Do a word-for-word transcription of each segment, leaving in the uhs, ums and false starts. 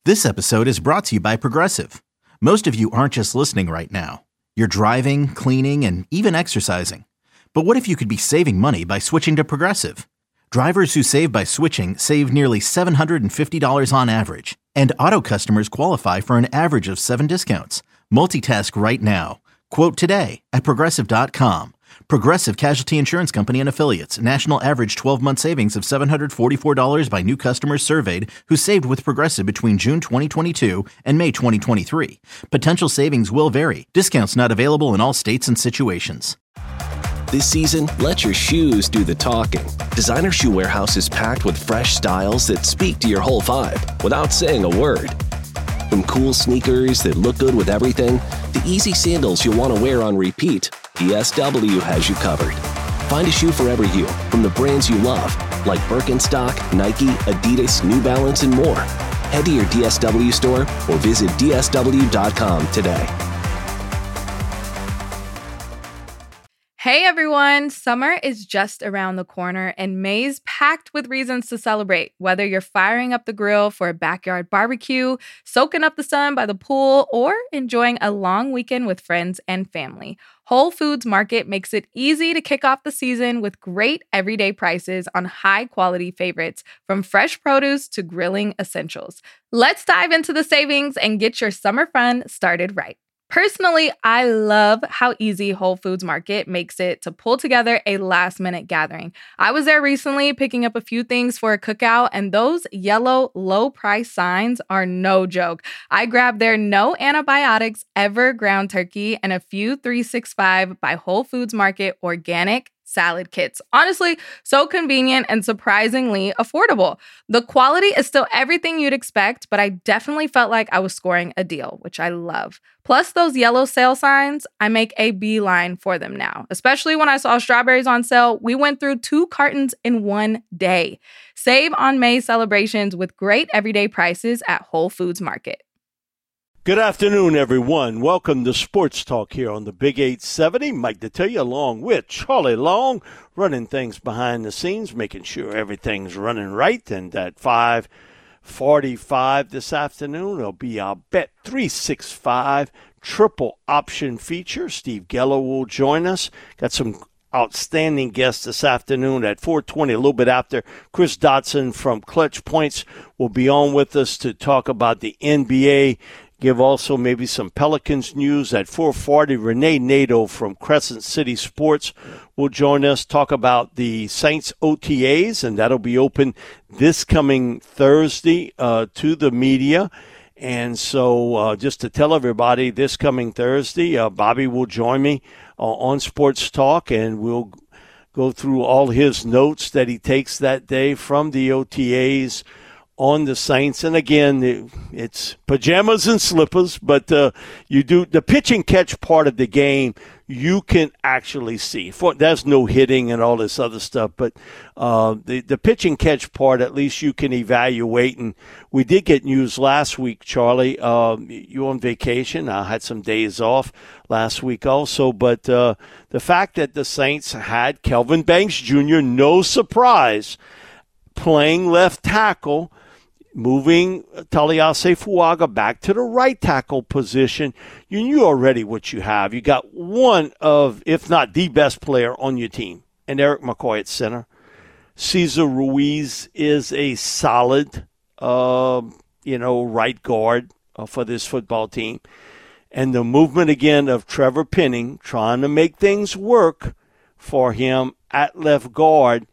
This episode is brought to you by Progressive. Most of you aren't just listening right now. You're driving, cleaning, and even exercising. But what if you could be saving money by switching to Progressive? Drivers who save by switching save nearly seven hundred fifty dollars on average. And auto customers qualify for an average of seven discounts. Multitask right now. Quote today at Progressive dot com. Progressive Casualty Insurance Company and Affiliates. National average twelve-month savings of seven hundred forty-four dollars by new customers surveyed who saved with Progressive between June twenty twenty-two and May twenty twenty-three. Potential savings will vary. Discounts not available in all states and situations. This season, let your shoes do the talking. Designer Shoe Warehouse is packed with fresh styles that speak to your whole vibe without saying a word. From cool sneakers that look good with everything, to easy sandals you'll want to wear on repeat, D S W has you covered. Find a shoe for every you, from the brands you love, like Birkenstock, Nike, Adidas, New Balance, and more. Head to your D S W store or visit D S W dot com today. Hey everyone, summer is just around the corner and May's packed with reasons to celebrate. Whether you're firing up the grill for a backyard barbecue, soaking up the sun by the pool, or enjoying a long weekend with friends and family, Whole Foods Market makes it easy to kick off the season with great everyday prices on high-quality favorites, from fresh produce to grilling essentials. Let's dive into the savings and get your summer fun started right. Personally, I love how easy Whole Foods Market makes it to pull together a last-minute gathering. I was there recently picking up a few things for a cookout, and those yellow low-price signs are no joke. I grabbed their no antibiotics ever ground turkey and a few three sixty-five by Whole Foods Market organic salad kits. Honestly, so convenient and surprisingly affordable. The quality is still everything you'd expect, but I definitely felt like I was scoring a deal, which I love. Plus those yellow sale signs, I make a beeline for them now. Especially when I saw strawberries on sale, we went through two cartons in one day. Save on May celebrations with great everyday prices at Whole Foods Market. Good afternoon, everyone. Welcome to Sports Talk here on the Big eight seventy. Mike Detillier along with Charlie Long, running things behind the scenes, making sure everything's running right. And at five forty-five this afternoon, it'll be our Bet three sixty-five triple option feature. Steve Geller will join us. Got some outstanding guests this afternoon at four twenty, a little bit after. Chris Dotson from Clutch Points will be on with us to talk about the N B A. Give also maybe some Pelicans news at four forty. Renee Nato from Crescent City Sports will join us, talk about the Saints O T As, and that'll be open this coming Thursday uh, to the media. And so uh, just to tell everybody, this coming Thursday, uh, Bobby will join me uh, on Sports Talk, and we'll go through all his notes that he takes that day from the O T As on the Saints. And again, it's pajamas and slippers, but uh, you do the pitch and catch part of the game. You can actually see. For, there's no hitting and all this other stuff, but uh, the the pitch and catch part, at least you can evaluate. And we did get news last week, Charlie. Uh, you were on vacation. I had some days off last week also, but uh, the fact that the Saints had Kelvin Banks Junior, no surprise, playing left tackle, moving Taliase Fuaga back to the right tackle position, you knew already what you have. You got one of, if not the best player on your team, and Eric McCoy at center. Cesar Ruiz is a solid, uh, you know, right guard uh, for this football team. And the movement again of Trevor Penning trying to make things work for him at left guard.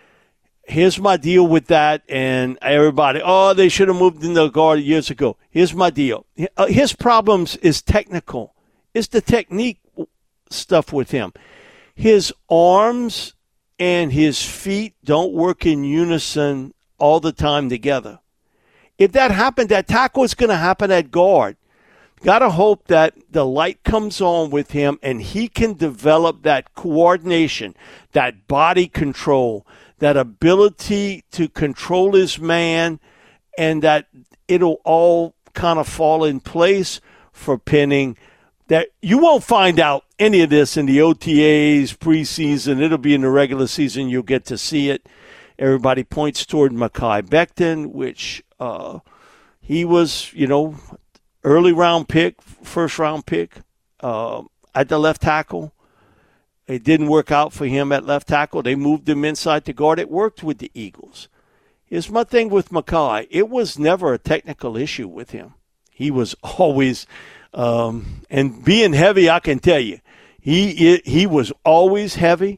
Here's my deal with that, and everybody, oh, they should have moved in the guard years ago. Here's my deal. His problems is technical. It's the technique stuff with him. His arms and his feet don't work in unison all the time together. If that happened, that tackle is going to happen at guard. Got to hope that the light comes on with him and he can develop that coordination, that body control, that ability to control his man, and that it'll all kind of fall in place for Penning. That you won't find out any of this in the O T As, preseason. It'll be in the regular season. You'll get to see it. Everybody points toward Mekhi Becton, which, uh, He was, you know, early round pick, first round pick uh, at the left tackle. It didn't work out for him at left tackle. They moved him inside to guard. It worked with the Eagles. Here's my thing with Mekhi. It was never a technical issue with him. He was always, um, and being heavy, I can tell you, he he was always heavy.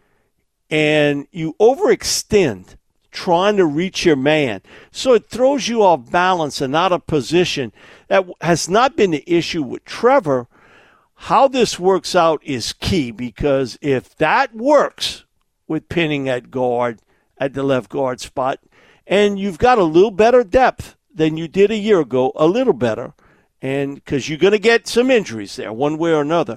And you overextend trying to reach your man. So it throws you off balance and out of position. That has not been the issue with Trevor. How this works out is key, because if that works with pinning at guard, at the left guard spot, and you've got a little better depth than you did a year ago, a little better, and because you're going to get some injuries there one way or another,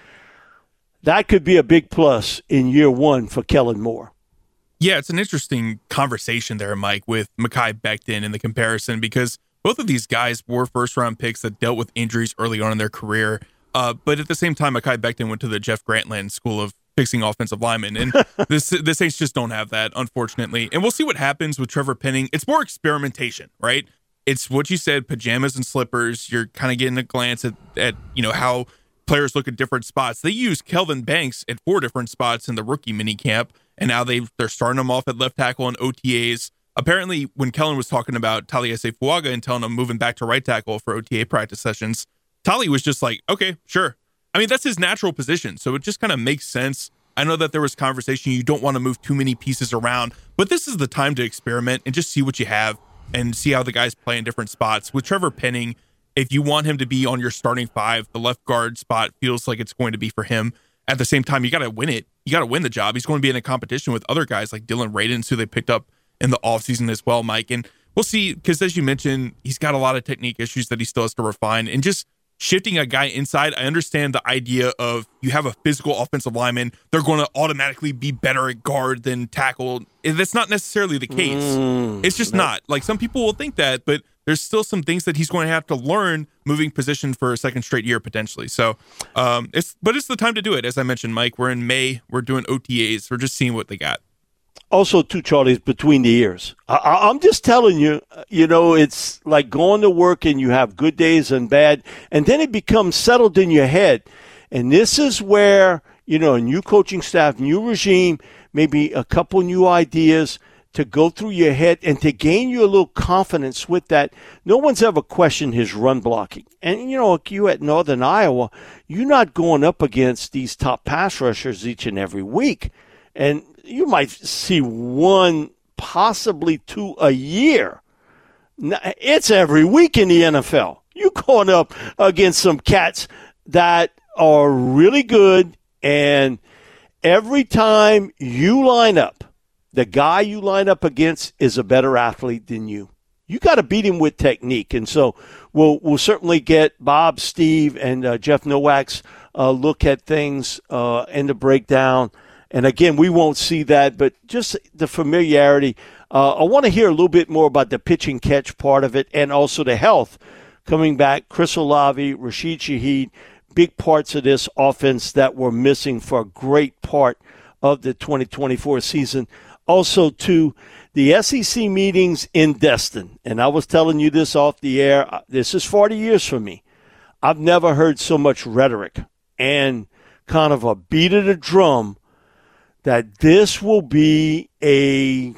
that could be a big plus in year one for Kellen Moore. Yeah, it's an interesting conversation there, Mike, with Mekhi Becton in the comparison, because both of these guys were first-round picks that dealt with injuries early on in their career. Uh, but at the same time, Mekhi Becton went to the Jeff Grantland School of Fixing Offensive Linemen, and this, the Saints just don't have that, unfortunately. And we'll see what happens with Trevor Penning. It's more experimentation, right? It's what you said, pajamas and slippers. You're kind of getting a glance at, at you know, how players look at different spots. They used Kelvin Banks at four different spots in the rookie minicamp, and now they they're starting him off at left tackle in O T As. Apparently, when Kellen was talking about Taliesin Fuaga and telling him moving back to right tackle for O T A practice sessions, Tali was just like, okay, sure. I mean, that's his natural position, so it just kind of makes sense. I know that there was conversation, you don't want to move too many pieces around, but this is the time to experiment and just see what you have and see how the guys play in different spots. With Trevor Penning, if you want him to be on your starting five, the left guard spot feels like it's going to be for him. At the same time, you got to win it. You got to win the job. He's going to be in a competition with other guys like Dylan Radins, who they picked up in the offseason as well, Mike. And we'll see, because as you mentioned, he's got a lot of technique issues that he still has to refine. And just shifting a guy inside, I understand the idea of you have a physical offensive lineman, they're going to automatically be better at guard than tackle. That's not necessarily the case. Mm, it's just no. not. Like, some people will think that, but there's still some things that he's going to have to learn moving position for a second straight year potentially. So, um, it's but it's the time to do it. As I mentioned, Mike, we're in May. We're doing O T As. We're just seeing what they got. Also, too, Charlie, is between the ears. I, I'm just telling you, you know, it's like going to work and you have good days and bad, and then it becomes settled in your head. And this is where, you know, a new coaching staff, new regime, maybe a couple new ideas to go through your head and to gain you a little confidence with that. No one's ever questioned his run blocking. And, you know, you at Northern Iowa, you're not going up against these top pass rushers each and every week. And you might see one, possibly two a year. It's every week in the N F L. You're going up against some cats that are really good, and every time you line up, the guy you line up against is a better athlete than you. You got to beat him with technique. And so we'll we'll certainly get Bob, Steve, and uh, Jeff Nowak's uh, look at things uh, and the breakdown. And again, we won't see that, but just the familiarity. Uh, I want to hear a little bit more about the pitch and catch part of it, and also the health coming back. Chris Olave, Rashid Shaheed, big parts of this offense that were missing for a great part of the twenty twenty-four season. Also, to the S E C meetings in Destin, and I was telling you this off the air, this is forty years for me. I've never heard so much rhetoric and kind of a beat of the drum that this will be a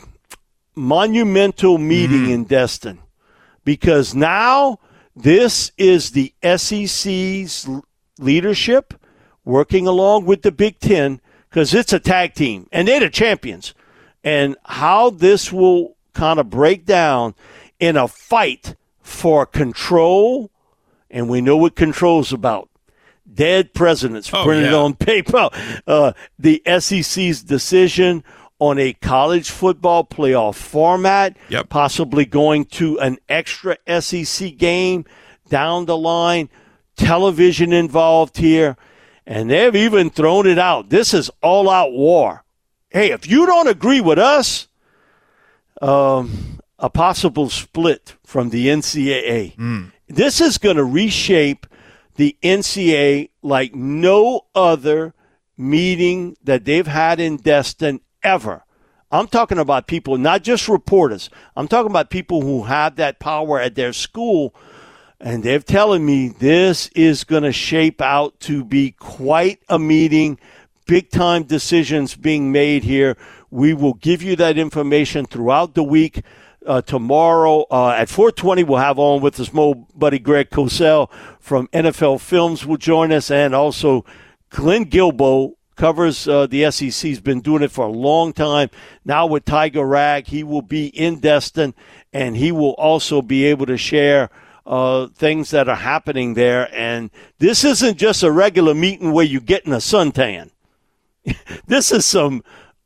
monumental meeting mm-hmm. in Destin, because now this is the S E C's leadership working along with the Big Ten, because it's a tag team, and they're the champions. And how this will kind of break down in a fight for control, and we know what control's about. Dead presidents oh, printed yeah. on paper. Uh, the S E C's decision on a college football playoff format, yep. possibly going to an extra S E C game down the line, television involved here, and they've even thrown it out. This is all-out war. Hey, if you don't agree with us, um, a possible split from the N C double A. Mm. This is going to reshape the N C double A like no other meeting that they've had in Destin ever. I'm talking about people, not just reporters. I'm talking about people who have that power at their school, and they're telling me this is going to shape out to be quite a meeting, big-time decisions being made here. We will give you that information throughout the week. Uh, tomorrow uh, at four twenty, we'll have on with us my buddy Greg Cosell from N F L Films will join us, and also Glenn Guilbeau covers uh, the S E C. He's been doing it for a long time. Now with Tiger Rag, he will be in Destin, and he will also be able to share uh, things that are happening there. And this isn't just a regular meeting where you're getting a suntan. This is some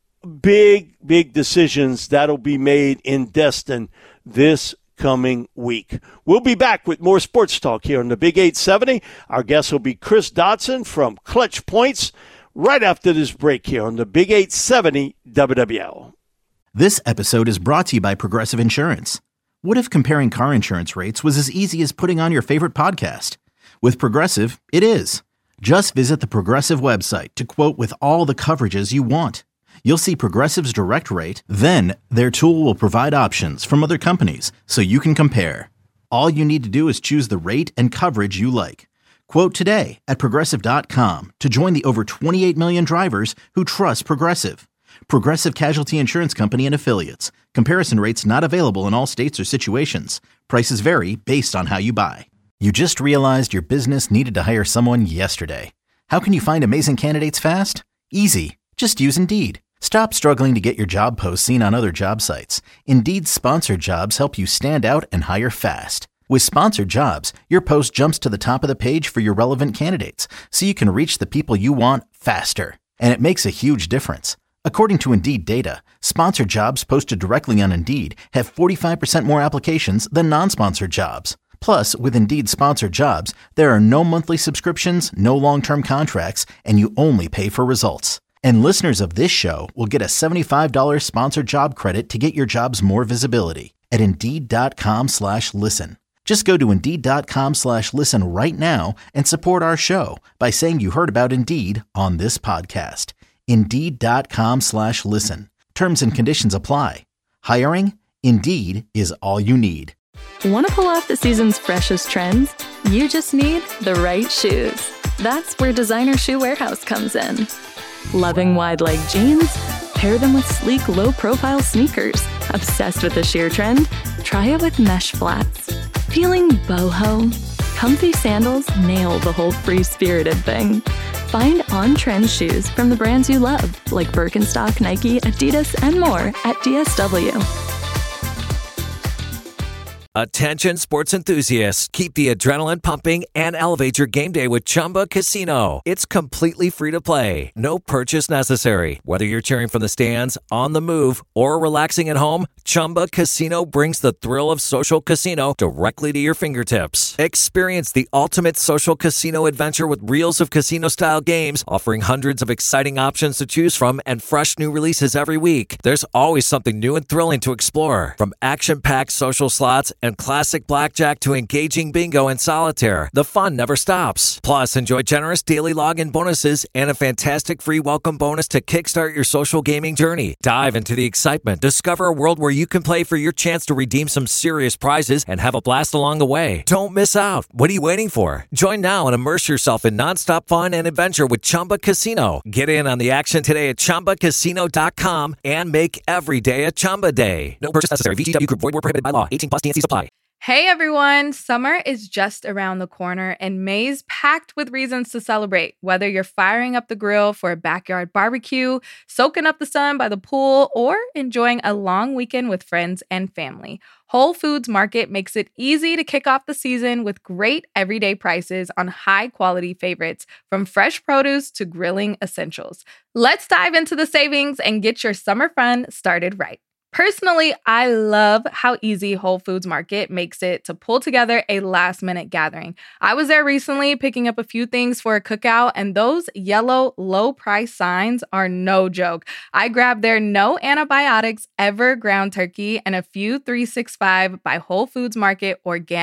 big, big decisions that'll be made in Destin this coming week. We'll be back with more sports talk here on the Big eight seventy. Our guest will be Chris Dodson from Clutch Points right after this break here on the Big eight seventy W W L. This episode is brought to you by Progressive Insurance. What if comparing car insurance rates was as easy as putting on your favorite podcast? With Progressive, it is. Just visit the Progressive website to quote with all the coverages you want. You'll see Progressive's direct rate, then their tool will provide options from other companies so you can compare. All you need to do is choose the rate and coverage you like. Quote today at Progressive dot com to join the over twenty-eight million drivers who trust Progressive. Progressive Casualty Insurance Company and Affiliates. Comparison rates not available in all states or situations. Prices vary based on how you buy. You just realized your business needed to hire someone yesterday. How can you find amazing candidates fast? Easy. Just use Indeed. Stop struggling to get your job posts seen on other job sites. Indeed's sponsored jobs help you stand out and hire fast. With sponsored jobs, your post jumps to the top of the page for your relevant candidates, so you can reach the people you want faster. And it makes a huge difference. According to Indeed data, sponsored jobs posted directly on Indeed have forty-five percent more applications than non-sponsored jobs. Plus, with Indeed sponsored jobs, there are no monthly subscriptions, no long-term contracts, and you only pay for results. And listeners of this show will get a seventy-five dollars sponsored job credit to get your jobs more visibility at Indeed.com slash listen. Just go to Indeed.com slash listen right now and support our show by saying you heard about Indeed on this podcast. Indeed.com slash listen. Terms and conditions apply. Hiring? Indeed is all you need. Want to pull off the season's freshest trends? You just need the right shoes. That's where Designer Shoe Warehouse comes in. Loving wide-leg jeans? Pair them with sleek, low-profile sneakers. Obsessed with the sheer trend? Try it with mesh flats. Feeling boho? Comfy sandals nail the whole free-spirited thing. Find on-trend shoes from the brands you love, like Birkenstock, Nike, Adidas, and more at D S W. Attention sports enthusiasts, keep the adrenaline pumping and elevate your game day with Chumba Casino. It's completely free to play. No purchase necessary. Whether you're cheering from the stands, on the move, or relaxing at home, Chumba Casino brings the thrill of social casino directly to your fingertips. Experience the ultimate social casino adventure with reels of casino-style games, offering hundreds of exciting options to choose from and fresh new releases every week. There's always something new and thrilling to explore. From action-packed social slots and classic blackjack to engaging bingo and solitaire, the fun never stops. Plus, enjoy generous daily login bonuses and a fantastic free welcome bonus to kickstart your social gaming journey. Dive into the excitement. Discover a world where you can play for your chance to redeem some serious prizes and have a blast along the way. Don't miss out. What are you waiting for? Join now and immerse yourself in nonstop fun and adventure with Chumba Casino. Get in on the action today at Chumba Casino dot com and make every day a Chumba day. No purchase necessary. V G W Group. Void where prohibited by law. eighteen plus. T N C supply. Hey everyone, summer is just around the corner and May's packed with reasons to celebrate. Whether you're firing up the grill for a backyard barbecue, soaking up the sun by the pool, or enjoying a long weekend with friends and family, Whole Foods Market makes it easy to kick off the season with great everyday prices on high-quality favorites, from fresh produce to grilling essentials. Let's dive into the savings and get your summer fun started right. Personally, I love how easy Whole Foods Market makes it to pull together a last-minute gathering. I was there recently picking up a few things for a cookout, and those yellow low-price signs are no joke. I grabbed their no antibiotics ever ground turkey and a few three sixty-five by Whole Foods Market organic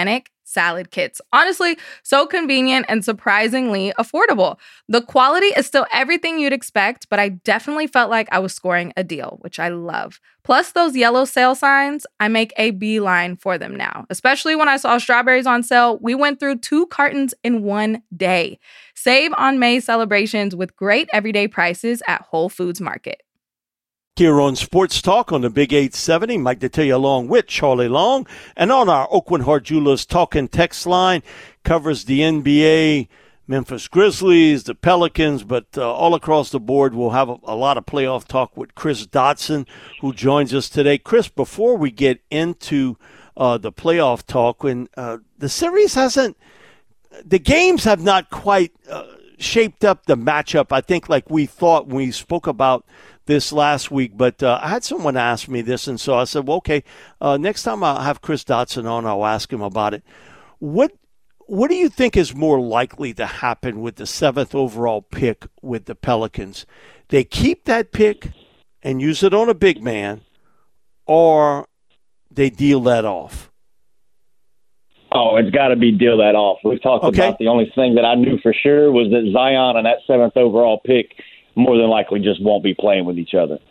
salad kits. Honestly, so convenient and surprisingly affordable. The quality is still everything you'd expect, but I definitely felt like I was scoring a deal, which I love. Plus those yellow sale signs, I make a beeline for them now. Especially when I saw strawberries on sale, we went through two cartons in one day. Save on May celebrations with great everyday prices at Whole Foods Market. Here on Sports Talk on the Big eight seventy, Mike Detillier along with Charlie Long. And on our Aucoin Hart Jewelers Talk and Text line, covers the N B A, Memphis Grizzlies, the Pelicans, but uh, all across the board we'll have a, a lot of playoff talk with Chris Dotson, who joins us today. Chris, before we get into uh, the playoff talk, when uh, the series hasn't, the games have not quite uh, shaped up the matchup, I think, like we thought when we spoke about this last week, but uh, I had someone ask me this, and so I said, well, okay, uh, next time I'll have Chris Dotson on, I'll ask him about it. What what do you think is more likely to happen with the seventh overall pick with the Pelicans? They keep that pick and use it on a big man, or they deal that off? Oh, it's got to be deal that off. We've talked okay. about the only thing that I knew for sure was that Zion and that seventh overall pick more than likely just won't be playing with each other.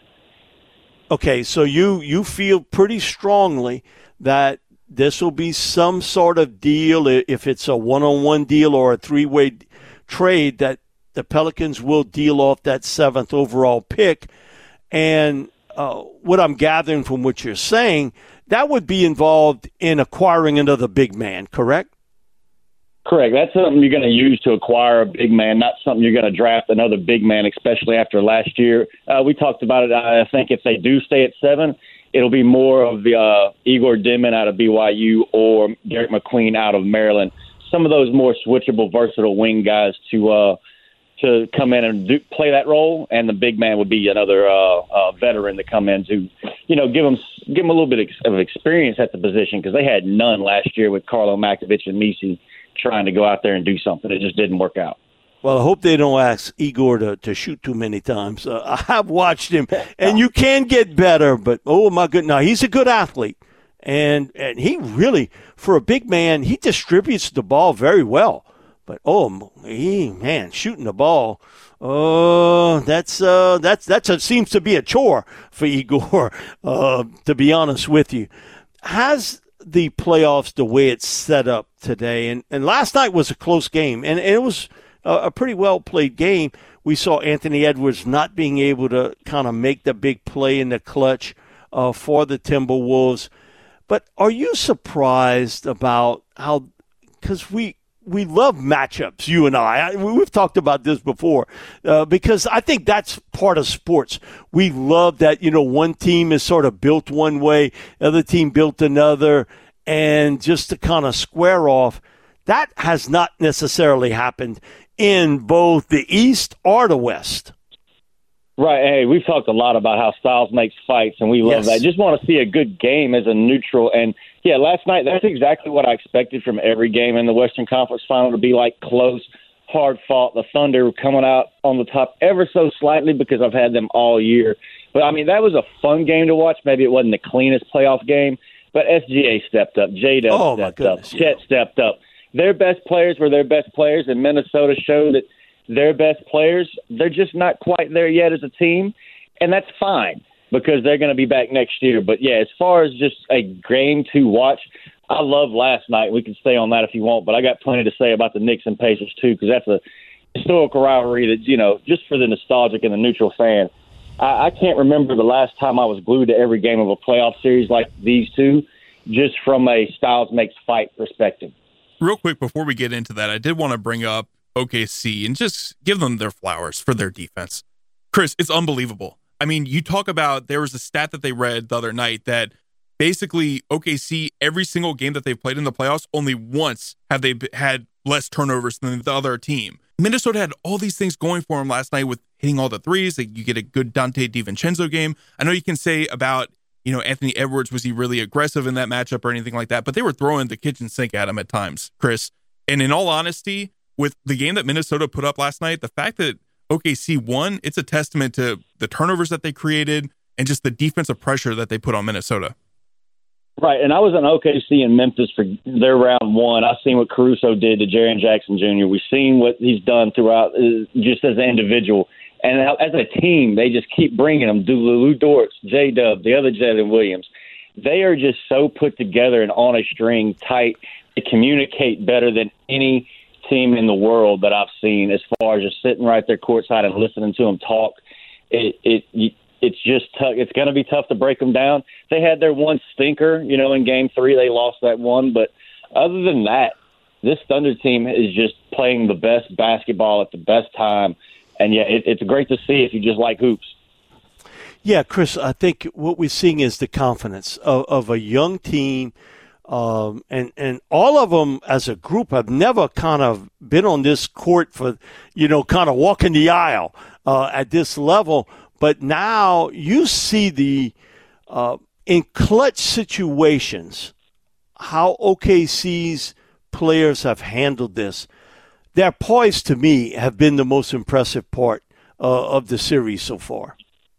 Okay, so you, you feel pretty strongly that this will be some sort of deal, if it's a one-on-one deal or a three-way trade, that the Pelicans will deal off that seventh overall pick. And uh, what I'm gathering from what you're saying, that would be involved in acquiring another big man, correct? Correct. That's something you're going to use to acquire a big man, not something you're going to draft another big man, especially after last year. Uh, we talked about it. I think if they do stay at seven, it'll be more of the uh, Igor Dimon out of B Y U or Derek McQueen out of Maryland. Some of those more switchable, versatile wing guys to uh, to come in and do, play that role, and the big man would be another uh, uh, veteran to come in to, you know, give them give them a little bit of experience at the position, because they had none last year with Carlo Makovic and Misi trying to go out there and do something. It just didn't work out. Well, I hope they don't ask Igor to, to shoot too many times. Uh, I have watched him, and you can get better, but, oh, my goodness, no, he's a good athlete. And and he really, for a big man, he distributes the ball very well. But, oh, he, man, shooting the ball, oh, that's, uh, that's, that's a, seems to be a chore for Igor, uh, to be honest with you. Has the playoffs, the way it's set up today, and, and last night was a close game, and, and it was a, a pretty well-played game. We saw Anthony Edwards not being able to kind of make the big play in the clutch uh, for the Timberwolves. But are you surprised about how, because we, we love matchups, you and I. I we've talked about this before, uh, because I think that's part of sports. We love that, you know, one team is sort of built one way, the other team built another, and just to kind of square off, that has not necessarily happened in both the East or the West. Right. Hey, we've talked a lot about how styles makes fights, and we love yes. that. Just want to see a good game as a neutral. And, yeah, last night, that's exactly what I expected from every game in the Western Conference Final, to be like close, hard-fought. The Thunder coming out on the top ever so slightly, because I've had them all year. But, I mean, that was a fun game to watch. Maybe it wasn't the cleanest playoff game, but S G A stepped up. J-Dub oh, stepped goodness, up. Chet yeah. stepped up. Their best players were their best players, and Minnesota showed that their best players, they're just not quite there yet as a team, and that's fine, because they're going to be back next year. But, yeah, as far as just a game to watch, I love last night. We can stay on that if you want, but I got plenty to say about the Knicks and Pacers, too, because that's a historical rivalry that, you know, just for the nostalgic and the neutral fan. I, I can't remember the last time I was glued to every game of a playoff series like these two, just from a styles makes fight perspective. Real quick, before we get into that, I did want to bring up O K C and just give them their flowers for their defense. Chris, it's unbelievable. I mean, you talk about, there was a stat that they read the other night that basically O K C, every single game that they've played in the playoffs, only once have they had less turnovers than the other team. Minnesota had all these things going for them last night with hitting all the threes. Like, you get a good Dante DiVincenzo game. I know you can say about, you know, Anthony Edwards, was he really aggressive in that matchup or anything like that? But they were throwing the kitchen sink at him at times, Chris. And in all honesty, with the game that Minnesota put up last night, the fact that O K C won, it's a testament to the turnovers that they created and just the defensive pressure that they put on Minnesota. Right, and I was in O K C in Memphis for their round one. I've seen what Caruso did to Jaren Jackson Junior We've seen what he's done throughout, uh, just as an individual. And as a team, they just keep bringing them. Lou Dortz, J-Dub, the other Jalen Williams. They are just so put together and on a string, tight. They communicate better than any team in the world that I've seen as far as just sitting right there courtside and listening to them talk. It it It's just tough. It's going to be tough to break them down. They had their one stinker, you know, in game three. They lost that one. But other than that, this Thunder team is just playing the best basketball at the best time. And, yeah, it, it's great to see if you just like hoops. Yeah, Chris, I think what we're seeing is the confidence of, of a young team. Um, and, and all of them as a group have never kind of been on this court for, you know, kind of walking the aisle uh, at this level. But now you see the uh, in clutch situations, how O K C's players have handled this. Their poise, to me, have been the most impressive part uh, of the series so far.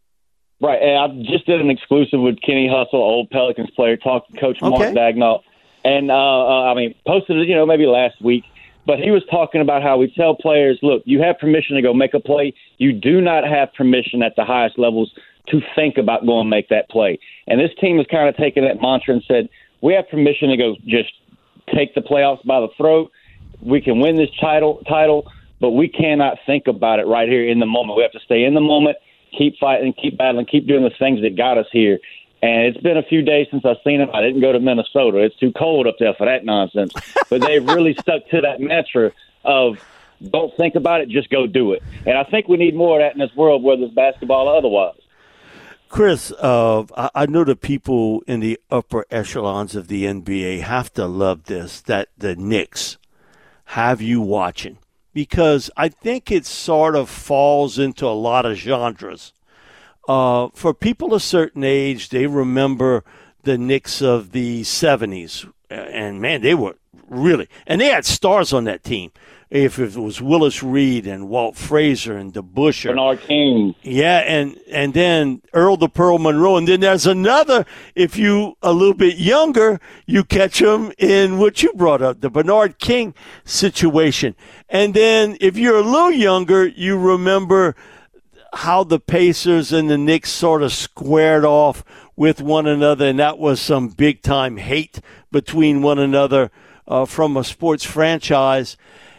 Right, and I just did an exclusive with Kenny Hustle, old Pelicans player, talked to Coach Mark Okay. Dagnall, and uh, uh, I mean, posted it, you know, maybe last week. But he was talking about how we tell players, look, you have permission to go make a play. You do not have permission at the highest levels to think about going and make that play. And this team has kind of taken that mantra and said, we have permission to go just take the playoffs by the throat. We can win this title, title, but we cannot think about it right here in the moment. We have to stay in the moment, keep fighting, keep battling, keep doing the things that got us here. And it's been a few days since I've seen them. I didn't go to Minnesota. It's too cold up there for that nonsense. But they've really stuck to that mantra of don't think about it, just go do it. And I think we need more of that in this world, whether it's basketball or otherwise. Chris, uh, I, I know the people in the upper echelons of the N B A have to love this, that the Knicks have you watching. Because I think it sort of falls into a lot of genres. Uh, for people a certain age, they remember the Knicks of the seventies. And, man, they were really – and they had stars on that team. If it was Willis Reed and Walt Frazier and DeBusschere. Bernard King. Yeah, and, and then Earl the Pearl Monroe. And then there's another, if you a little bit younger, you catch him in what you brought up, the Bernard King situation. And then if you're a little younger, you remember – how the Pacers and the Knicks sort of squared off with one another, and that was some big-time hate between one another uh, from a sports franchise.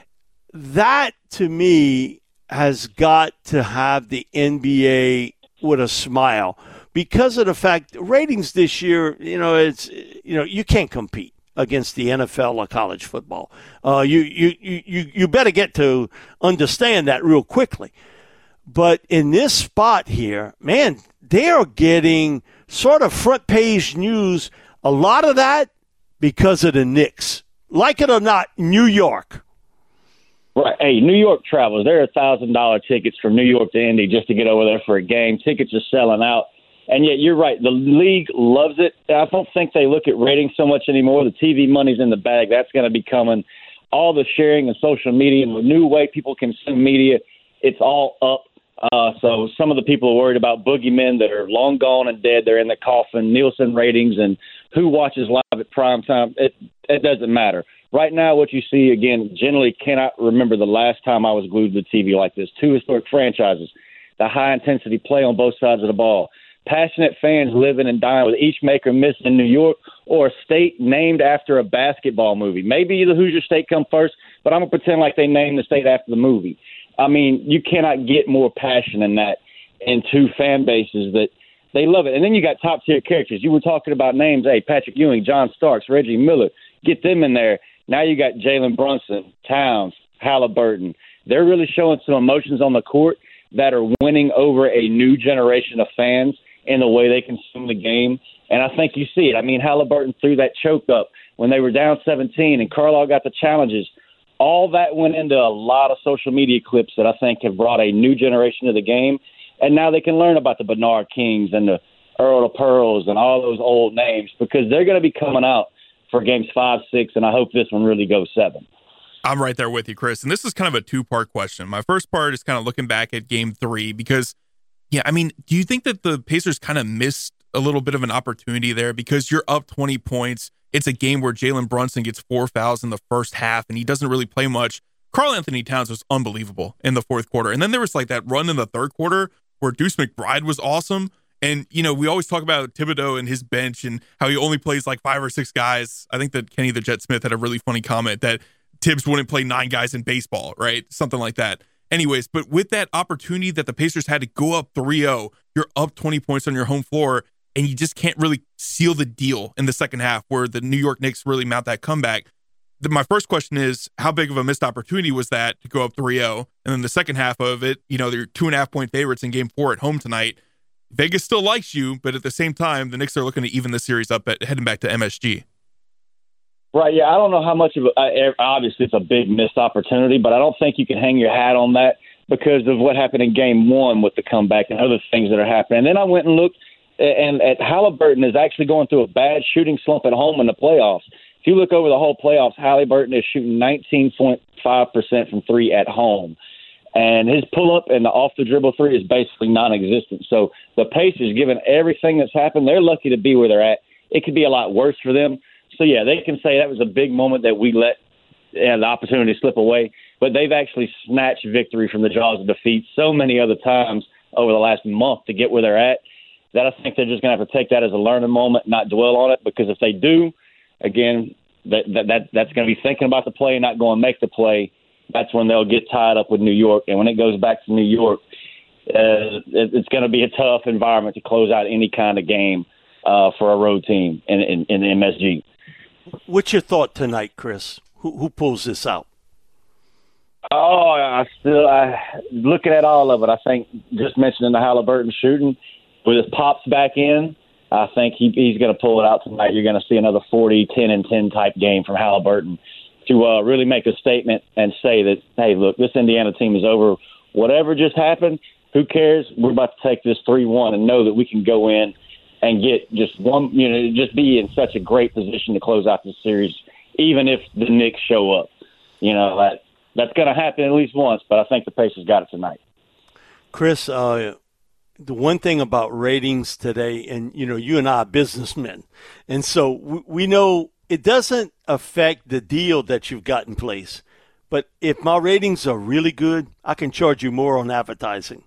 That, to me, has got to have the N B A with a smile because of the fact ratings this year, you know, it's you know you can't compete against the N F L or college football. Uh, you, you, you, you better get to understand that real quickly. But in this spot here, man, they are getting sort of front page news. A lot of that because of the Knicks. Like it or not, New York. Right. Hey, New York travelers, there are one thousand dollars tickets from New York to Indy just to get over there for a game. Tickets are selling out. And yet, you're right, the league loves it. I don't think they look at ratings so much anymore. The T V money's in the bag. That's going to be coming. All the sharing and social media and the new way people consume media, it's all up. Uh, so some of the people are worried about boogeymen that are long gone and dead. They're in the coffin, Nielsen ratings, and who watches live at prime time. It, it doesn't matter. Right now, what you see, again, generally cannot remember the last time I was glued to the T V like this. Two historic franchises, the high-intensity play on both sides of the ball, passionate fans living and dying with each make or miss in New York, or a state named after a basketball movie. Maybe the Hoosier State come first, but I'm going to pretend like they named the state after the movie. I mean, you cannot get more passion than that in two fan bases that they love it. And then you got top-tier characters. You were talking about names, hey, Patrick Ewing, John Starks, Reggie Miller. Get them in there. Now you got Jalen Brunson, Towns, Halliburton. They're really showing some emotions on the court that are winning over a new generation of fans in the way they consume the game. And I think you see it. I mean, Halliburton threw that choke up when they were down seventeen and Carlisle got the challenges. All that went into a lot of social media clips that I think have brought a new generation to the game. And now they can learn about the Bernard Kings and the Earl of Pearls and all those old names because they're going to be coming out for games five, six, and I hope this one really goes seven. I'm right there with you, Chris. And this is kind of a two-part question. My first part is kind of looking back at game three because, yeah, I mean, do you think that the Pacers kind of missed a little bit of an opportunity there because you're up twenty points. It's a game where Jalen Brunson gets four fouls in the first half and he doesn't really play much. Karl Anthony Towns was unbelievable in the fourth quarter. And then there was like that run in the third quarter where Deuce McBride was awesome. And, you know, we always talk about Thibodeau and his bench and how he only plays like five or six guys. I think that Kenny the Jet Smith had a really funny comment that Tibbs wouldn't play nine guys in baseball, right? Something like that. Anyways, but with that opportunity that the Pacers had to go up three oh, you're up twenty points on your home floor, and you just can't really seal the deal in the second half where the New York Knicks really mount that comeback. The, my first question is, how big of a missed opportunity was that to go up three oh? And then the second half of it, you know, they're two and a half point favorites in game four at home tonight. Vegas still likes you, but at the same time, the Knicks are looking to even the series up at heading back to M S G. Right, yeah, I don't know how much of a, obviously it's a big missed opportunity, but I don't think you can hang your hat on that because of what happened in game one with the comeback and other things that are happening. And then I went and looked, and at Halliburton is actually going through a bad shooting slump at home in the playoffs. If you look over the whole playoffs, Halliburton is shooting nineteen point five percent from three at home. And his pull-up and the off-the-dribble three is basically non-existent. So the Pacers, given everything that's happened, they're lucky to be where they're at. It could be a lot worse for them. So, yeah, they can say that was a big moment that we let uh, the opportunity slip away. But they've actually snatched victory from the jaws of defeat so many other times over the last month to get where they're at that I think they're just going to have to take that as a learning moment, not dwell on it. Because if they do, again, that, that, that that's going to be thinking about the play, not going to make the play. That's when they'll get tied up with New York. And when it goes back to New York, uh, it, it's going to be a tough environment to close out any kind of game uh, for a road team in, in, in the M S G. What's your thought tonight, Chris? Who who pulls this out? Oh, I still I, looking at all of it. I think just mentioning the Halliburton shooting with his pops back in, I think he, he's going to pull it out tonight. You're going to see another forty, ten, and ten type game from Halliburton to uh, really make a statement and say that, hey, look, this Indiana team is over. Whatever just happened, who cares? We're about to take this three one and know that we can go in and get just one, you know, just be in such a great position to close out the series, even if the Knicks show up. You know, that that's going to happen at least once, but I think the Pacers got it tonight. Chris, uh, the one thing about ratings today, and, you know, you and I are businessmen, and so we, we know it doesn't affect the deal that you've got in place. But if my ratings are really good, I can charge you more on advertising.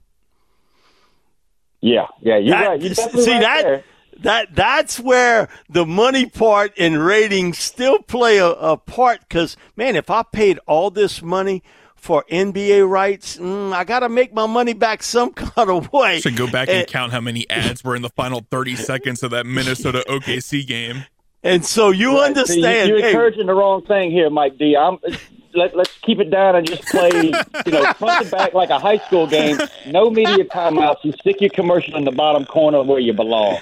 Yeah, yeah, you're that, right. You're definitely see right that there. that that's where the money part and ratings still play a, a part. Because man, if I paid all this money for N B A rights, mm, I got to make my money back some kind of way. Should go back and, and count how many ads were in the final thirty seconds of that Minnesota O K C game. And so you right. understand. So you, you're hey, encouraging the wrong thing here, Mike D. I'm. Let, let's keep it down and just play, you know, front to back like a high school game. No media timeouts. You stick your commercial in the bottom corner where you belong.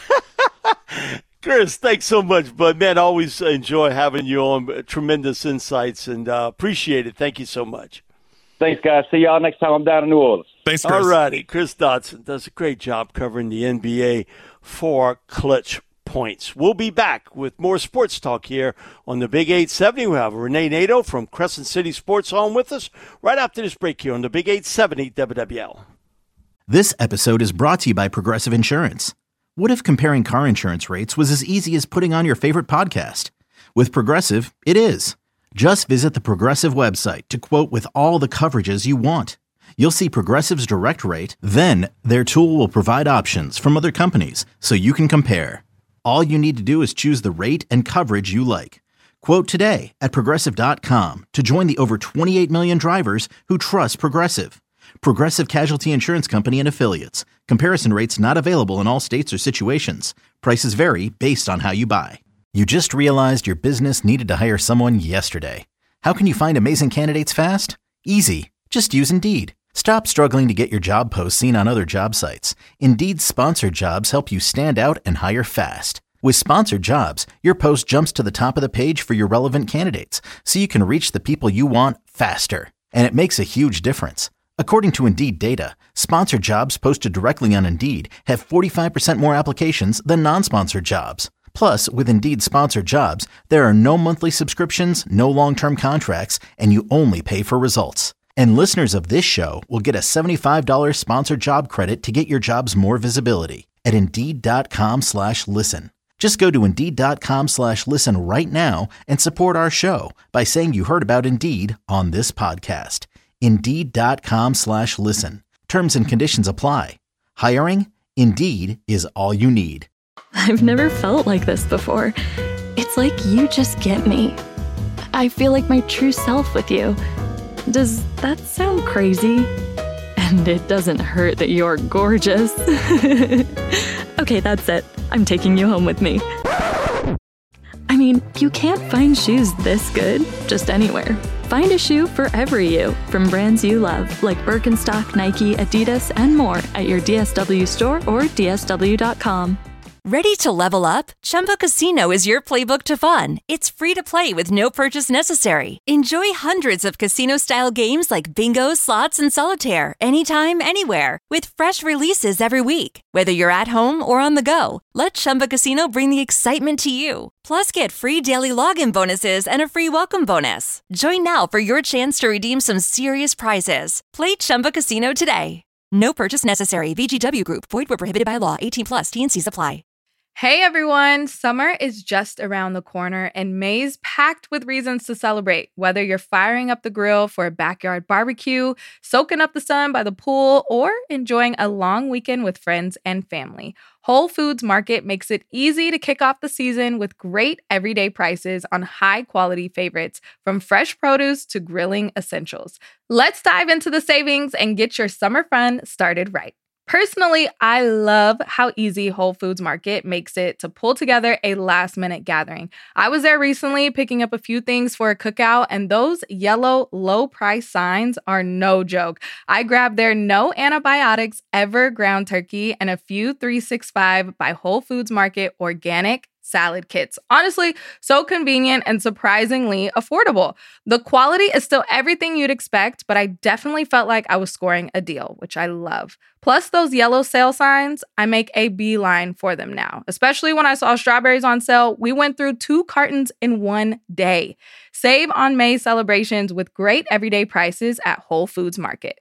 Chris, thanks so much, bud. Man, always enjoy having you on. Tremendous insights, and uh, appreciate it. Thank you so much. Thanks, guys. See y'all next time I'm down in New Orleans. Thanks, Chris. All righty. Chris Dotson does a great job covering the N B A for Clutch Points. We'll be back with more sports talk here on the Big eight seventy. We have Renee Nato from Crescent City Sports on with us right after this break here on the Big eight seventy W W L. This episode is brought to you by Progressive Insurance. What if comparing car insurance rates was as easy as putting on your favorite podcast? With Progressive, it is. Just visit the Progressive website to quote with all the coverages you want. You'll see Progressive's direct rate, then their tool will provide options from other companies so you can compare. All you need to do is choose the rate and coverage you like. Quote today at Progressive dot com to join the over twenty-eight million drivers who trust Progressive. Progressive Casualty Insurance Company and Affiliates. Comparison rates not available in all states or situations. Prices vary based on how you buy. You just realized your business needed to hire someone yesterday. How can you find amazing candidates fast? Easy. Just use Indeed. Stop struggling to get your job posts seen on other job sites. Indeed's sponsored jobs help you stand out and hire fast. With sponsored jobs, your post jumps to the top of the page for your relevant candidates, so you can reach the people you want faster. And it makes a huge difference. According to Indeed data, sponsored jobs posted directly on Indeed have forty-five percent more applications than non-sponsored jobs. Plus, with Indeed sponsored jobs, there are no monthly subscriptions, no long-term contracts, and you only pay for results. And listeners of this show will get a seventy-five dollars sponsored job credit to get your jobs more visibility. at Indeed.com slash listen. Just go to Indeed.com slash listen right now and support our show by saying you heard about Indeed on this podcast. Indeed.com slash listen. Terms and conditions apply. Hiring? Indeed is all you need. I've never felt like this before. It's like you just get me. I feel like my true self with you. Does that sound crazy? And it doesn't hurt that you're gorgeous. Okay, that's it. I'm taking you home with me. I mean, you can't find shoes this good just anywhere. Find a shoe for every you from brands you love, like Birkenstock, Nike, Adidas, and more at your D S W store or D S W dot com. Ready to level up? Chumba Casino is your playbook to fun. It's free to play with no purchase necessary. Enjoy hundreds of casino-style games like bingo, slots, and solitaire anytime, anywhere with fresh releases every week. Whether you're at home or on the go, let Chumba Casino bring the excitement to you. Plus, get free daily login bonuses and a free welcome bonus. Join now for your chance to redeem some serious prizes. Play Chumba Casino today. No purchase necessary. V G W Group. Void where prohibited by law. eighteen plus. T and C's apply. Hey everyone, summer is just around the corner and May's packed with reasons to celebrate. Whether you're firing up the grill for a backyard barbecue, soaking up the sun by the pool, or enjoying a long weekend with friends and family, Whole Foods Market makes it easy to kick off the season with great everyday prices on high-quality favorites, from fresh produce to grilling essentials. Let's dive into the savings and get your summer fun started right. Personally, I love how easy Whole Foods Market makes it to pull together a last-minute gathering. I was there recently picking up a few things for a cookout, and those yellow low-price signs are no joke. I grabbed their no antibiotics ever ground turkey and a few three sixty-five by Whole Foods Market organic salad kits. Honestly, so convenient and surprisingly affordable. The quality is still everything you'd expect, but I definitely felt like I was scoring a deal, which I love. Plus, those yellow sale signs, I make a beeline for them now. Especially when I saw strawberries on sale, we went through two cartons in one day. Save on May celebrations with great everyday prices at Whole Foods Market.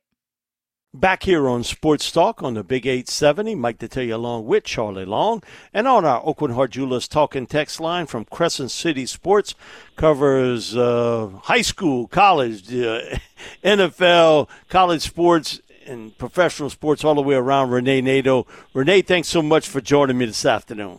Back here on Sports Talk on the Big eight seventy, Mike Detillier along with Charlie Long. And on our Aucoin Hart Jewelers talk and text line from Crescent City Sports, covers uh, high school, college, uh, N F L, college sports, and professional sports all the way around, Renee Nato. Renee, thanks so much for joining me this afternoon.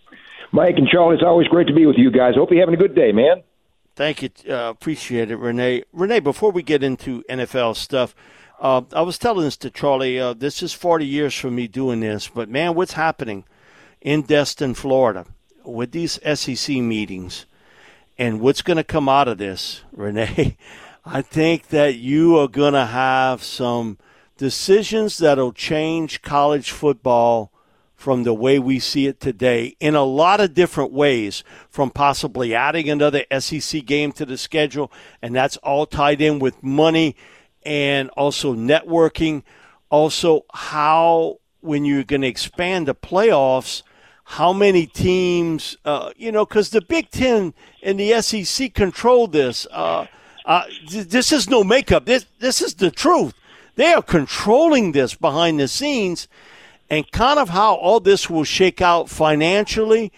Mike and Charlie, it's always great to be with you guys. Hope you're having a good day, man. Thank you. Uh, appreciate it, Renee. Renee, before we get into N F L stuff, Uh, I was telling this to Charlie, uh, this is forty years for me doing this, but, man, what's happening in Destin, Florida, with these S E C meetings and what's going to come out of this, Renee, I think that you are going to have some decisions that will change college football from the way we see it today in a lot of different ways, from possibly adding another S E C game to the schedule, and that's all tied in with money, and also networking, also how, when you're going to expand the playoffs, how many teams, uh, you know, because the Big Ten and the S E C control this. Uh, uh, th- this is no makeup. This, this is the truth. They are controlling this behind the scenes, and kind of how all this will shake out financially.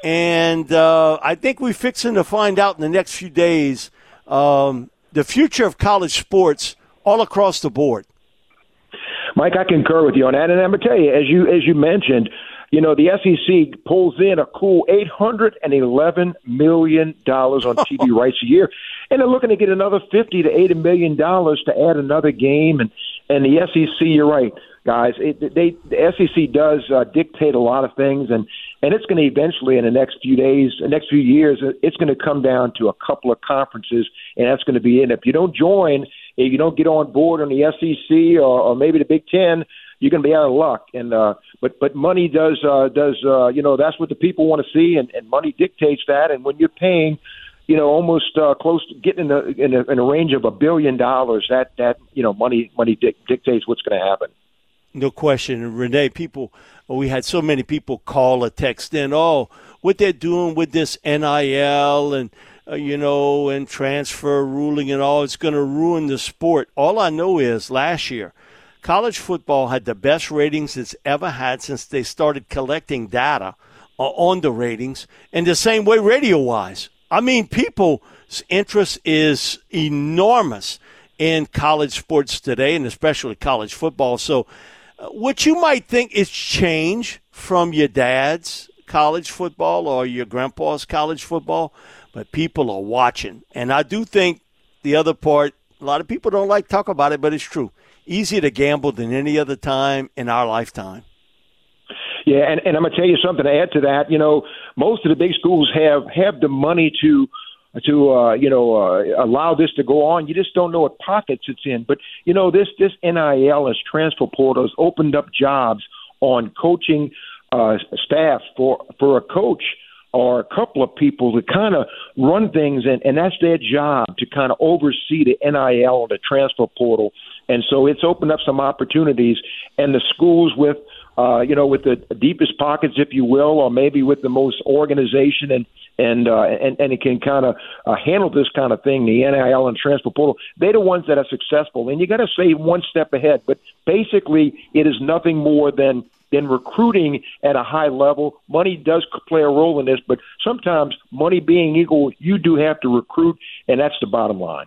And uh, I think we're fixing to find out in the next few days um, the future of college sports all across the board. Mike, I concur with you on that. And I'm going to tell you, as you as you mentioned, you know, the S E C pulls in a cool eight hundred eleven million dollars on T V rights a year. And they're looking to get another fifty to eighty million dollars to add another game. And, and the S E C, you're right, guys, it, they, the S E C does uh, dictate a lot of things. And, and it's going to eventually, in the next few days, the next few years, it's going to come down to a couple of conferences, and that's going to be it. If you don't join, if you don't get on board on the S E C or, or maybe the Big Ten, you're going to be out of luck. And uh, but but money does uh, does uh, you know, that's what the people want to see, and, and money dictates that. And when you're paying, you know, almost uh, close to getting in a, in a in a range of a billion dollars, that that you know, money money dic- dictates what's going to happen. No question, Renee. People, we had so many people call or text in. Oh, what they're doing with this N I L and. Uh, you know, and transfer ruling and all, it's going to ruin the sport. All I know is last year, college football had the best ratings it's ever had since they started collecting data uh, on the ratings, and the same way radio-wise. I mean, people's interest is enormous in college sports today, and especially college football. So uh, what you might think is change from your dad's college football or your grandpa's college football, but people are watching. And I do think the other part, a lot of people don't like to talk about it, but it's true. Easier to gamble than any other time in our lifetime. Yeah, and, and I'm going to tell you something to add to that. You know, most of the big schools have, have the money to to uh, you know uh, allow this to go on. You just don't know what pockets it's in. But you know, this this N I L, this transfer portal, has opened up jobs on coaching uh, staff for for a coach or a couple of people to kind of run things, and, and that's their job, to kind of oversee the N I L, the transfer portal. And so it's opened up some opportunities, and the schools with, uh, you know, with the deepest pockets, if you will, or maybe with the most organization and and uh, and, and it can kind of uh, handle this kind of thing, the N I L and transfer portal, they're the ones that are successful. And you got to stay one step ahead. But basically, it is nothing more than than recruiting at a high level. Money does play a role in this, but sometimes money being equal, you do have to recruit, and that's the bottom line.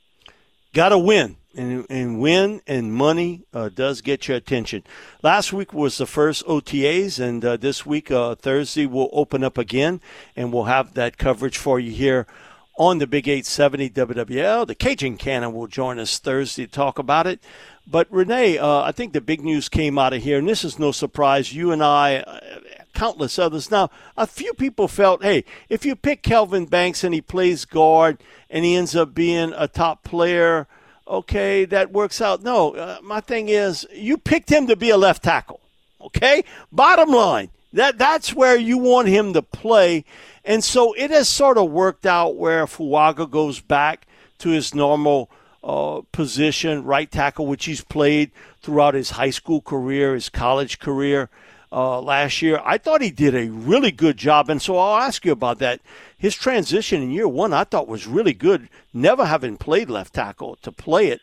Got to win. And, and win and money uh, does get your attention. Last week was the first O T As, and uh, this week, uh, Thursday, we'll open up again, and we'll have that coverage for you here on the Big eight seventy W W L. The Cajun Cannon will join us Thursday to talk about it. But, Renee, uh, I think the big news came out of here, and this is no surprise. You and I, uh, countless others. Now, a few people felt, hey, if you pick Kelvin Banks and he plays guard and he ends up being a top player, okay, that works out. No, uh, my thing is, you picked him to be a left tackle, okay? Bottom line, that that's where you want him to play. And so it has sort of worked out where Fuaga goes back to his normal uh, position, right tackle, which he's played throughout his high school career, his college career. Uh, last year, I thought he did a really good job, and so I'll ask you about that. His transition in year one, I thought was really good, never having played left tackle to play it.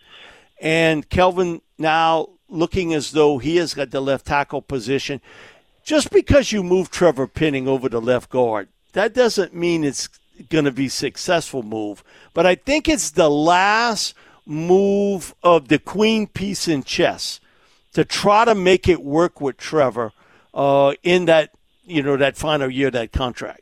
And Kelvin now looking as though he has got the left tackle position. Just because you move Trevor Penning over to left guard, that doesn't mean it's going to be a successful move. But I think it's the last move of the queen piece in chess to try to make it work with Trevor Uh, in that, you know, that final year of that contract.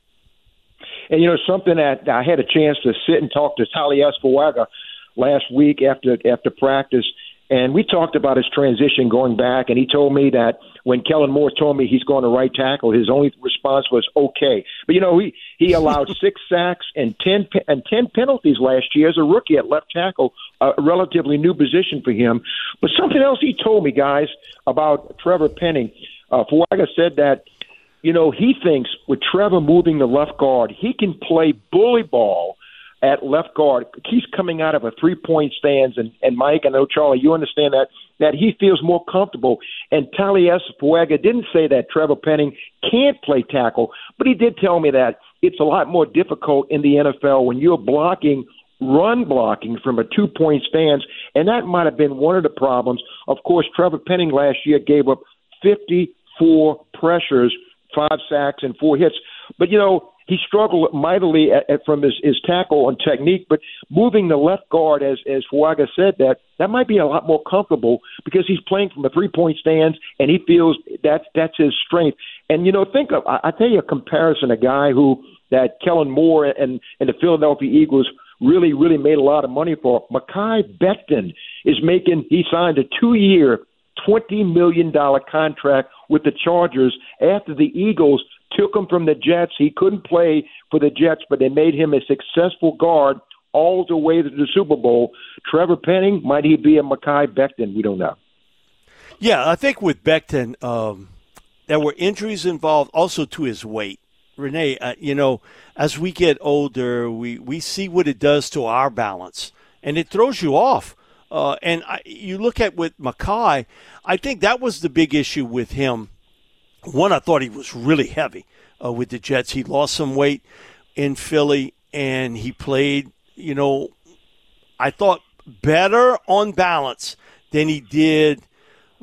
And, you know, something that I had a chance to sit and talk to Talias Fuaga last week after after practice, and we talked about his transition going back, and he told me that when Kellen Moore told me he's going to right tackle, his only response was okay. But, you know, he, he allowed six sacks and ten and ten penalties last year as a rookie at left tackle, a relatively new position for him. But something else he told me, guys, about Trevor Penning, Uh, Fuaga said that, you know, he thinks with Trevor moving to left guard, he can play bully ball at left guard. He's coming out of a three-point stance, and, and Mike, I know, Charlie, you understand that, that he feels more comfortable. And Talias Fuaga didn't say that Trevor Penning can't play tackle, but he did tell me that it's a lot more difficult in the N F L when you're blocking, run blocking from a two-point stance, and that might have been one of the problems. Of course, Trevor Penning last year gave up fifty-four pressures, five sacks, and four hits. But, you know, he struggled mightily at, at, from his, his tackle and technique, but moving the left guard, as, as Fuaga said, that that might be a lot more comfortable because he's playing from a three-point stance, and he feels that's, that's his strength. And, you know, think of, I, I tell you a comparison, a guy who, that Kellen Moore and, and the Philadelphia Eagles really, really made a lot of money for. Mekhi Becton is making, he signed a two-year, twenty million dollars contract with the Chargers after the Eagles took him from the Jets. He couldn't play for the Jets, but they made him a successful guard all the way to the Super Bowl. Trevor Penning, might he be a Mekhi Becton? We don't know. Yeah, I think with Becton, um, there were injuries involved also to his weight. Renee, uh, you know, as we get older, we, we see what it does to our balance, and it throws you off. Uh, and I, you look at with Mekhi, I think that was the big issue with him. One, I thought he was really heavy uh, with the Jets. He lost some weight in Philly, and he played, you know, I thought better on balance than he did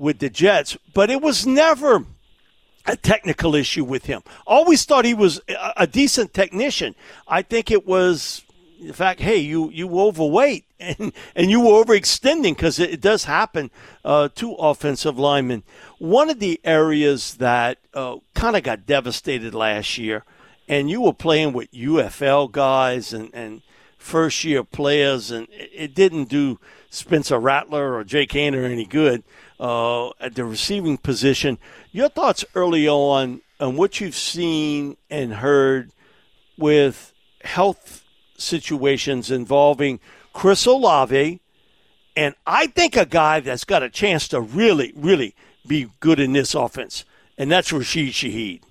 with the Jets, but it was never a technical issue with him. Always thought he was a, a decent technician. I think it was the fact, hey, you you were overweight and, and you were overextending, because it, it does happen uh, to offensive linemen. One of the areas that uh, kind of got devastated last year, and you were playing with U F L guys and, and first-year players, and it, it didn't do Spencer Rattler or Jake Haener any good uh, at the receiving position. Your thoughts early on on what you've seen and heard with health situations involving Chris Olave, and I think a guy that's got a chance to really, really be good in this offense, and that's Rashid Shaheed.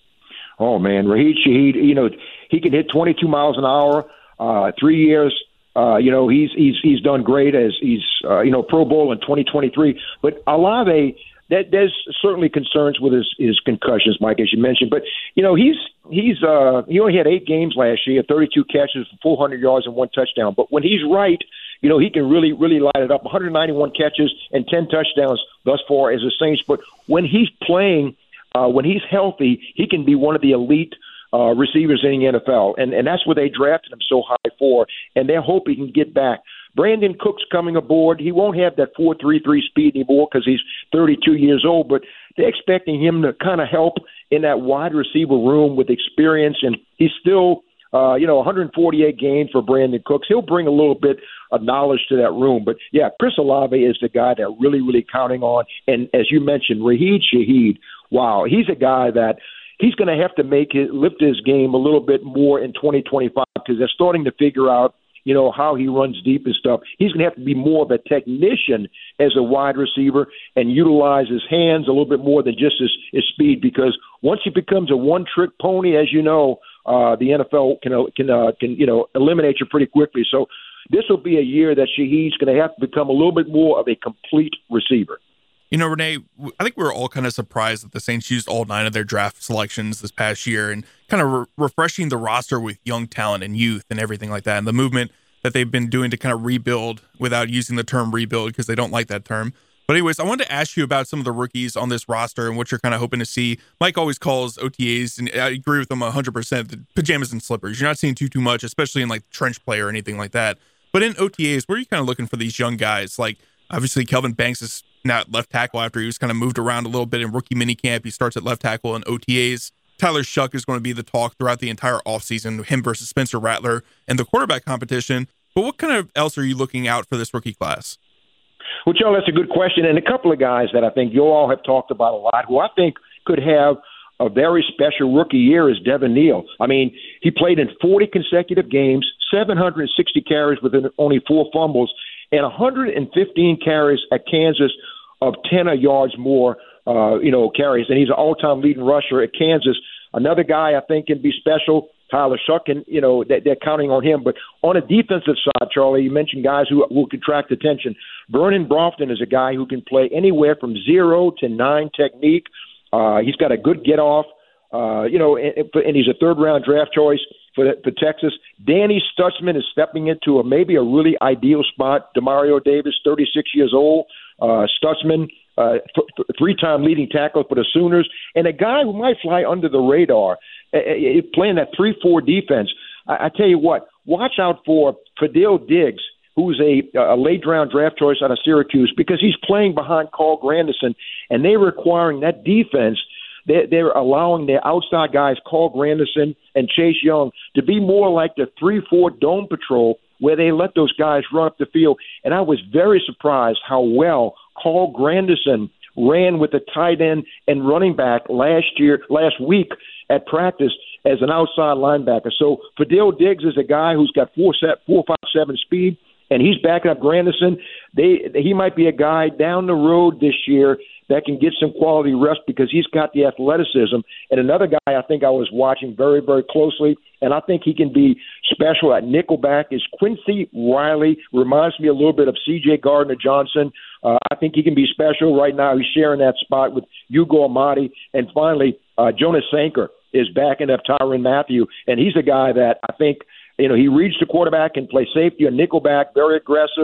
Oh, man, Rashid Shaheed, you know, he can hit twenty-two miles an hour, uh, three years. Uh, you know, he's he's he's done great as he's, uh, you know, Pro Bowl in twenty twenty-three. But Olave, that there's certainly concerns with his, his concussions, Mike, as you mentioned. But, you know, he's he's uh, he only had eight games last year, thirty-two catches for four hundred yards and one touchdown. But when he's right, you know, he can really, really light it up. one hundred ninety-one catches and ten touchdowns thus far as a Saints. But when he's playing, uh, when he's healthy, he can be one of the elite uh, receivers in the N F L. And, and that's what they drafted him so high for. And they're hoping he can get back. Brandon Cook's coming aboard. He won't have that four three three speed anymore because he's thirty-two years old, but they're expecting him to kind of help in that wide receiver room with experience, and he's still, uh, you know, one hundred forty-eight games for Brandon Cooks. He'll bring a little bit of knowledge to that room. But, yeah, Chris Olave is the guy they're really, really counting on. And as you mentioned, Rashid Shaheed, wow, he's a guy that he's going to have to make it, lift his game a little bit more in twenty twenty-five because they're starting to figure out, you know, how he runs deep and stuff. He's going to have to be more of a technician as a wide receiver and utilize his hands a little bit more than just his, his speed, because once he becomes a one-trick pony, as you know, uh, the N F L can, can, uh, can, you know, eliminate you pretty quickly. So this will be a year that Shaheed's going to have to become a little bit more of a complete receiver. You know, Renee, I think we were all kind of surprised that the Saints used all nine of their draft selections this past year and kind of re- refreshing the roster with young talent and youth and everything like that. And the movement that they've been doing to kind of rebuild without using the term rebuild because they don't like that term. But anyways, I wanted to ask you about some of the rookies on this roster and what you're kind of hoping to see. Mike always calls O T As, and I agree with him one hundred percent, the pajamas and slippers. You're not seeing too, too much, especially in like trench play or anything like that. But in O T As, where are you kind of looking for these young guys? Like, obviously, Kelvin Banks is now at left tackle after he was kind of moved around a little bit in rookie minicamp. He starts at left tackle in O T As. Tyler Shuck is going to be the talk throughout the entire offseason, him versus Spencer Rattler and the quarterback competition. But what kind of else are you looking out for this rookie class? Well, Joe, that's a good question. And a couple of guys that I think you all have talked about a lot who I think could have a very special rookie year is Devin Neal. I mean, he played in forty consecutive games, seven hundred sixty carries with only four fumbles, and one hundred fifteen carries at Kansas of ten yards more, uh, you know, carries. And he's an all-time leading rusher at Kansas. Another guy I think can be special, Tyler Shuck, and, you know, they're counting on him. But on a defensive side, Charlie, you mentioned guys who will attract attention. Vernon Brofton is a guy who can play anywhere from zero to nine technique. Uh, he's got a good get-off, uh, you know, and, and he's a third-round draft choice for, the, for Texas. Danny Stutzman is stepping into a maybe a really ideal spot. Demario Davis, thirty-six years old. Uh, Stutzman, uh, th- three-time leading tackle for the Sooners. And a guy who might fly under the radar, uh, uh, playing that three four defense. I, I tell you what, watch out for Fadil Diggs, who's a, a late-round draft choice out of Syracuse, because he's playing behind Carl Granderson, and they're requiring that defense. They're, they're allowing their outside guys, Carl Granderson and Chase Young, to be more like the three four dome patrol, where they let those guys run up the field. And I was very surprised how well Carl Granderson ran with the tight end and running back last year, last week at practice as an outside linebacker. So Fadil Diggs is a guy who's got four set, four five seven speed, and he's backing up Granderson. They he might be a guy down the road this year that can get some quality rest because he's got the athleticism. And another guy I think I was watching very, very closely, and I think he can be special at nickelback, is Quincy Riley. Reminds me a little bit of C J Gardner-Johnson. Uh, I think he can be special right now. He's sharing that spot with Hugo Amadi. And finally, uh, Jonas Sanker is backing up Tyrann Mathieu, and he's a guy that I think, you know, he reads the quarterback and play safety or nickelback, very aggressive.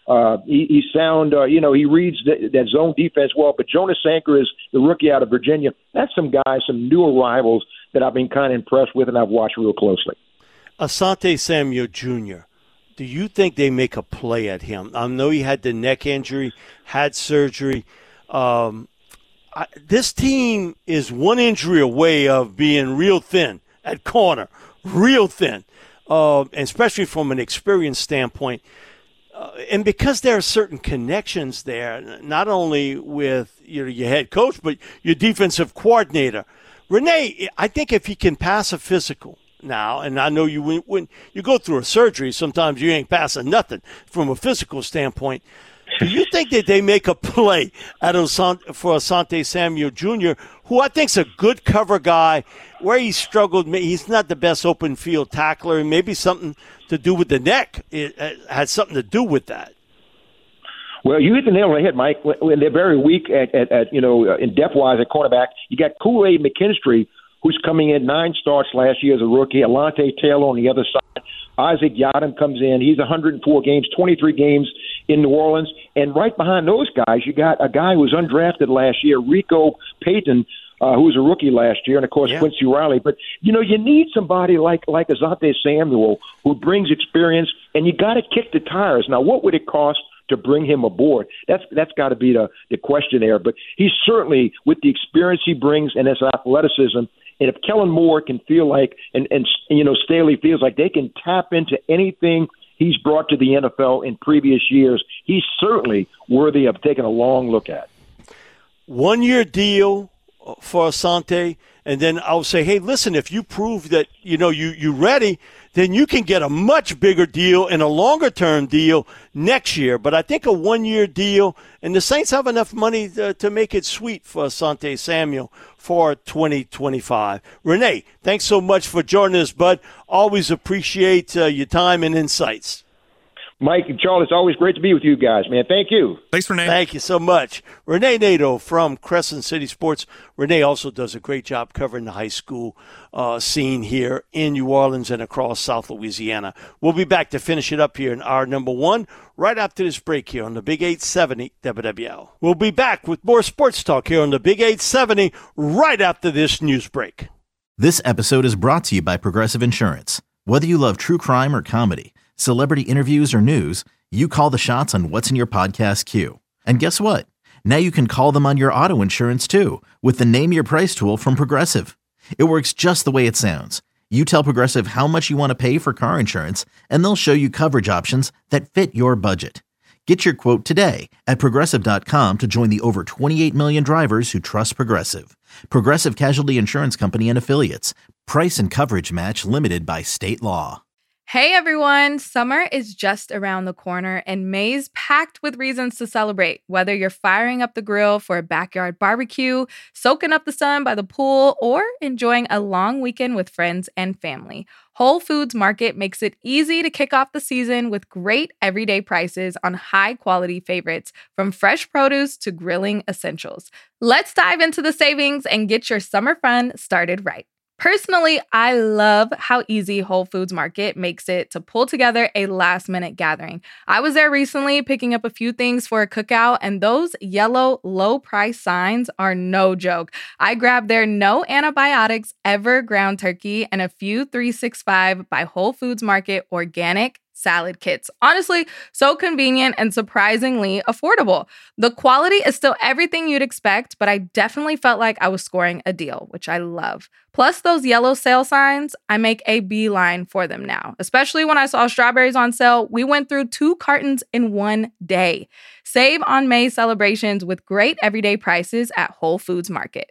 Uh, he, he's sound. Uh, you know, he reads the, that zone defense well. But Jonas Sanker is the rookie out of Virginia. That's some guys, some new arrivals that I've been kind of impressed with and I've watched real closely. Asante Samuel Junior, do you think they make a play at him? I know he had the neck injury, had surgery. Um, I, this team is one injury away of being real thin at corner, real thin, uh, especially from an experience standpoint. Uh, and because there are certain connections there, not only with your, your head coach, but your defensive coordinator. Renee, I think if he can pass a physical now, and I know you when, when you go through a surgery, sometimes you ain't passing nothing from a physical standpoint. Do you think that they make a play at Asante, for Asante Samuel Junior, who I think is a good cover guy, where he struggled? He's not the best open field tackler, and maybe something to do with the neck. It had something to do with that. Well, you hit the nail on the head, Mike. When they're very weak at, at, at you know, in depth-wise at cornerback, you got Kool-Aid McKinstry, who's coming in nine starts last year as a rookie. Alante Taylor on the other side. Isaac Yiadom comes in. He's one hundred four games, twenty-three games in New Orleans. And right behind those guys, you got a guy who was undrafted last year, Rico Payton, uh, who was a rookie last year, and, of course, yeah. Quincy Riley. But, you know, you need somebody like, like Asante Samuel who brings experience, and you got to kick the tires. Now, what would it cost to bring him aboard? That's that's got to be the, the question there. But he's certainly, with the experience he brings and his athleticism, and if Kellen Moore can feel like, and, and you know, Staley feels like they can tap into anything he's brought to the N F L in previous years, he's certainly worthy of taking a long look at. One-year deal for Asante, and then I'll say, hey, listen, if you prove that, you know, you, you're ready, then you can get a much bigger deal and a longer-term deal next year. But I think a one-year deal, and the Saints have enough money to, to make it sweet for Asante Samuel for twenty twenty-five. Renee, thanks so much for joining us, bud. Always appreciate uh, your time and insights. Mike and Charles, it's always great to be with you guys, man. Thank you. Thanks, Renee. Thank you so much. Renee Nato from Crescent City Sports. Renee also does a great job covering the high school uh, scene here in New Orleans and across South Louisiana. We'll be back to finish it up here in hour number one right after this break here on the Big eight seventy W W L. We'll be back with more sports talk here on the Big eight seventy right after this news break. This episode is brought to you by Progressive Insurance. Whether you love true crime or comedy, celebrity interviews or news, you call the shots on what's in your podcast queue. And guess what? Now you can call them on your auto insurance too with the Name Your Price tool from Progressive. It works just the way it sounds. You tell Progressive how much you want to pay for car insurance, and they'll show you coverage options that fit your budget. Get your quote today at Progressive dot com to join the over twenty-eight million drivers who trust Progressive. Progressive Casualty Insurance Company and Affiliates. Price and coverage match limited by state law. Hey everyone, summer is just around the corner and May's packed with reasons to celebrate. Whether you're firing up the grill for a backyard barbecue, soaking up the sun by the pool, or enjoying a long weekend with friends and family, Whole Foods Market makes it easy to kick off the season with great everyday prices on high-quality favorites, from fresh produce to grilling essentials. Let's dive into the savings and get your summer fun started right. Personally, I love how easy Whole Foods Market makes it to pull together a last-minute gathering. I was there recently picking up a few things for a cookout, and those yellow low-price signs are no joke. I grabbed their no antibiotics ever ground turkey and a few three sixty-five by Whole Foods Market organic salad kits. Honestly, so convenient and surprisingly affordable. The quality is still everything you'd expect, but I definitely felt like I was scoring a deal, which I love. Plus, those yellow sale signs, I make a beeline for them now. Especially when I saw strawberries on sale, we went through two cartons in one day. Save on May celebrations with great everyday prices at Whole Foods Market.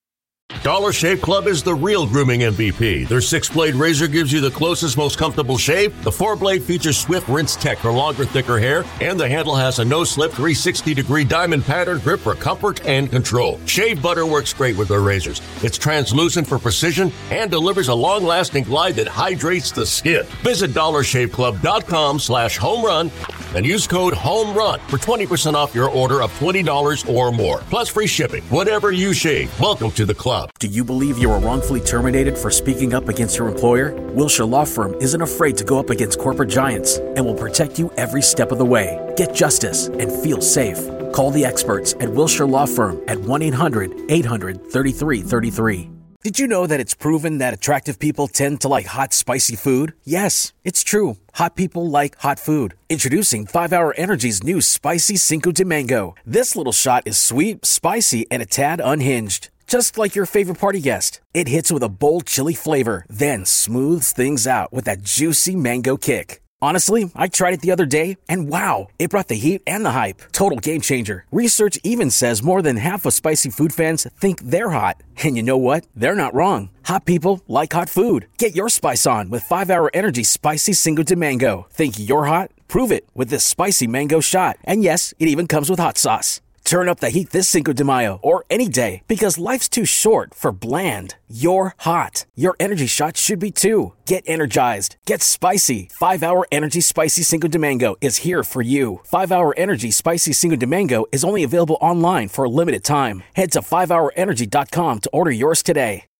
Dollar Shave Club is the real grooming M V P. Their six-blade razor gives you the closest, most comfortable shave. The four-blade features Swift Rinse Tech for longer, thicker hair. And the handle has a no-slip three sixty degree diamond pattern grip for comfort and control. Shave butter works great with their razors. It's translucent for precision and delivers a long-lasting glide that hydrates the skin. Visit dollar shave club dot com slash home run and use code HOMERUN for twenty percent off your order of twenty dollars or more, plus free shipping. Whatever you shave, welcome to the club. Do you believe you were wrongfully terminated for speaking up against your employer? Wilshire Law Firm isn't afraid to go up against corporate giants and will protect you every step of the way. Get justice and feel safe. Call the experts at Wilshire Law Firm at one eight hundred eight hundred thirty-three thirty-three. Did you know that it's proven that attractive people tend to like hot, spicy food? Yes, it's true. Hot people like hot food. Introducing five hour Energy's new Spicy Cinco de Mango. This little shot is sweet, spicy, and a tad unhinged. Just like your favorite party guest. It hits with a bold chili flavor, then smooths things out with that juicy mango kick. Honestly, I tried it the other day, and wow, it brought the heat and the hype. Total game changer. Research even says more than half of spicy food fans think they're hot. And you know what? They're not wrong. Hot people like hot food. Get your spice on with five hour Energy Spicy Cinco de Mango. Think you're hot? Prove it with this spicy mango shot. And yes, it even comes with hot sauce. Turn up the heat this Cinco de Mayo or any day because life's too short for bland. You're hot. Your energy shot should be too. Get energized. Get spicy. five hour Energy Spicy Cinco de Mango is here for you. five hour Energy Spicy Cinco de Mango is only available online for a limited time. Head to five hour energy dot com to order yours today.